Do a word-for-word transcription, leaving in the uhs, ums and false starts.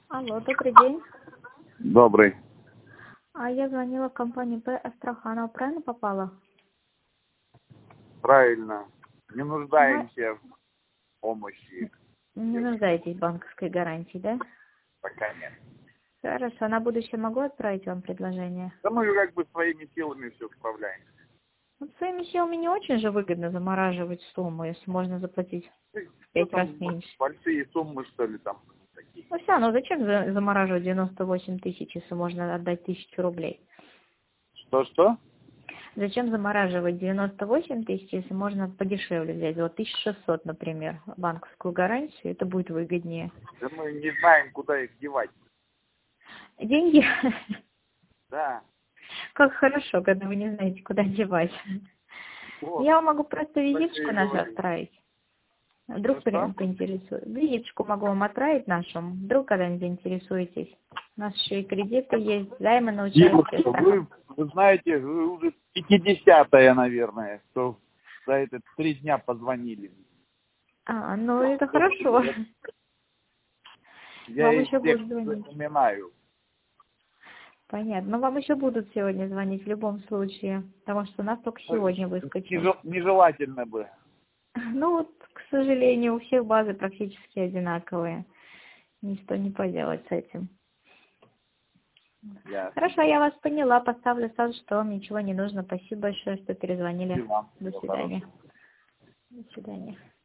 Алло, добрый день. Добрый. А я звонила в компанию П. Астраханов. Правильно попала? Правильно. Не Мы нуждаемся в помощи. не нуждаетесь в банковской гарантии, да? Пока нет. Хорошо. На будущее могу отправить вам предложение? Да мы как бы своими силами все справляем. Вот своими силами не очень же выгодно замораживать сумму, если можно заплатить в Что пять раз там, меньше. большие суммы, что ли, там такие? Ну все, ну зачем за- замораживать девяносто восемь тысяч, если можно отдать тысячу рублей? Что-что? Зачем замораживать девяносто восемь тысяч, если можно подешевле взять? Вот тысяча шестьсот, например, банковскую гарантию, это будет выгоднее. Да мы не знаем, куда их девать. Деньги? Да. Как хорошо, когда вы не знаете, куда девать. Вот. Я вам могу просто Так визиточку я и нашу говорю. отправить. Вдруг Что-что? по- поинтересует. Визиточку могу вам отправить нашу. Вдруг когда-нибудь заинтересуетесь. У нас еще и кредиты есть, займы на участие, Девушка, страхов. вы, вы знаете, вы уже пятидесятая, наверное, что за это три дня позвонили. А, ну это хорошо. Я Вам их еще всех будут звонить. запоминаю. Понятно. Но вам еще будут сегодня звонить в любом случае. Потому что у нас только сегодня выскочил. Нежел- Нежелательно бы. Ну вот, к сожалению, у всех базы практически одинаковые. Ничто не поделать с этим. Ясно. Хорошо, я вас поняла. Поставлю сразу, что вам ничего не нужно. Спасибо большое, что перезвонили. И вам До всего свидания. хорошего. До свидания.